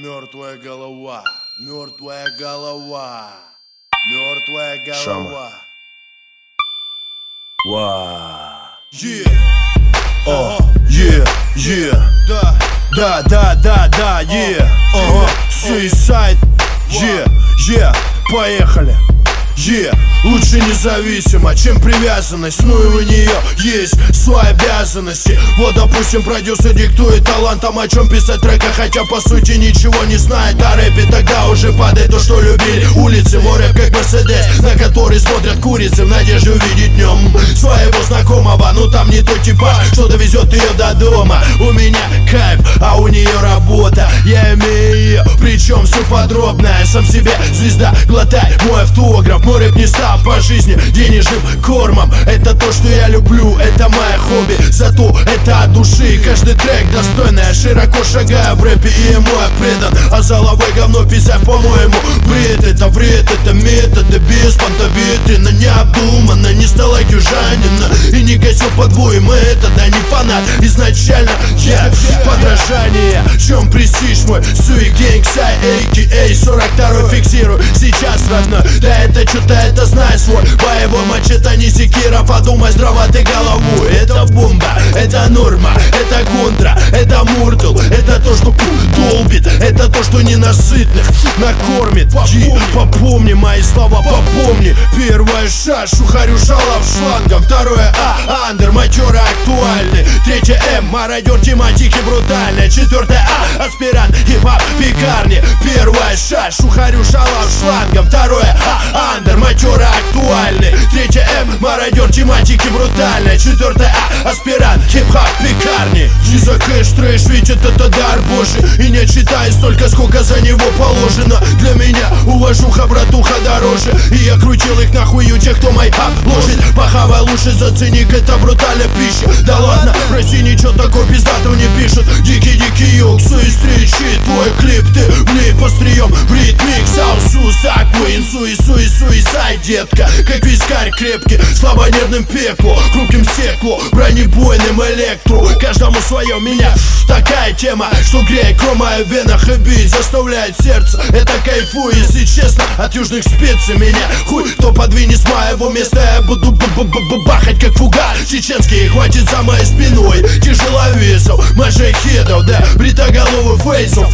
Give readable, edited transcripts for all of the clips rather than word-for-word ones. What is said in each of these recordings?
Мертвая голова, мертвая голова, мертвая голова. Yeah. Yeah, yeah. Да, yeah. Suicide. Yeah. Поехали. Лучше независимо, чем привязанность. Ну и у нее есть свои обязанности. Вот, допустим, продюсер диктует талантам, о чем писать трека, хотя по сути ничего не знает о рэпе. Тогда уже падает то, что любили улицы. Мой рэп как Мерседес, на который смотрят курицы в надежде увидеть днем своего знакомого. Ну там не тот типаж, что довезет ее до дома. У меня кайф, а у нее работа. Я имею ее, причем все подробное. Сам себе звезда, глотай мой автограф. Мой рэп не стал по жизни денежным кормом. Это то, что я люблю, это мое хобби. Зато это от души, каждый трек достойный. Я широко шагаю в рэпе и ему я предан. А заловой говно писать, по-моему, бред. Это вред, это методы без понтовитрина. Необдуманно, не стала южанина и не косил подвоем метода. Не фанат изначально, я подражание. В чем престиж мой? Суи Генгсай, а.к.а. 42-й фиксирую сейчас родной. Да это что-то, это знай свой боевой мачете, не секира. Подумай здраво ты голову. Это бомба, это норма, это контра, это муртл. Это то, что долбит, это то, что ненасытных накормит. Попомни мои слова, попомни. Первая ша, шухарю шалав шлангом. Второе А, андер, матерый актуальный. Третье М, мародер, тематики брутальная. Четвертое А, аспирант, хип-хоп, пекарни. Первая ша, шухарю шалав шлангом. Второе А, андер, матерый актуальный. Третье М, мародер, тематики брутальная. Четвертое А, аспирант, хип-хоп, пекарни. И за кэш трэш, ведь это дар божий. И не читай столько, сколько за него положено. Для меня уважуха, братуха дороже. И я крутил их нахуй у тех, кто мой обложит. Похавай лучше, зацени, это брутальная пища. Да ладно, в России ничего такого пиздатого не пишут. Дикий юг, встречи. Твой клип, ты влип острием. Брит микс, аусу, саквин, суисайд, детка. Как вискарь крепкий, слабонервным пекло. Крупным стекло, бронебойным электро. Каждому свое, меня такая тема, что греет крома в венах и бить заставляет сердце. Это кайфую, если честно, от южных специй. Меня хуй, кто подвинет с моего места. Я буду бахать как фугас чеченский. Хватит за моей спиной тяжеловесов, маджахедов, да, бритоголовых фейсов.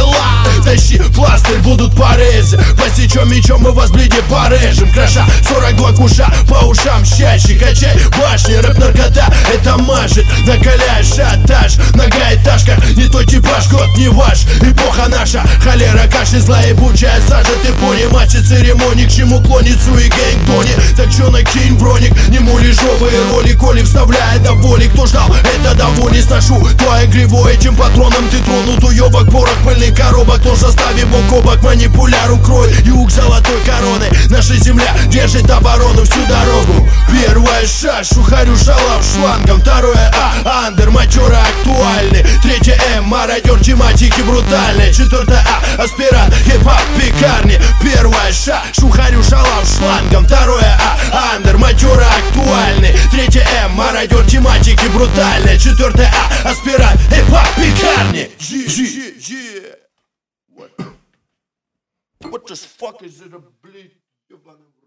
Тащи пластырь, будут порезы. Посечем мечом, мы вас, блиде, порежем. Кроша 42 куша, по ушам чаще. Качай башни, рэп наркота, это мажет. Накаляешь шатаж, многоэтажка. Не тот типаж, год не ваш. Эпоха наша, холера, кашель, злая ебучая сажа. Ты понимаешь, церемоний, к чему клонится и гэнг-тони. Так чё накинь броник, нему лежовые роли. Коли вставляет до боли, кто ждал, это довольно. Сношу твое гриво, этим патроном ты тронут. Уёбок, порох, пыльный коробок. Кто в составе бок о бок, манипуляр укрой. Юг золотой короны, наша земля держит оборону всю дорогу. Первая ша, шухарю шалав шлангом. Второе А, андер, матерый актуальный. Третье М, мародер, тематики брутальные. Четвертое А, аспирант, хип-хоп, пекарни. Первая ша, шухарю шалав шлангом. Второе А, андер, матерый актуальный. Третье М, мародер, тематики брутальные. Четвертое А, аспирант, хип-хоп, пекарни. What the fuck is it, блядь, ебаный в рот?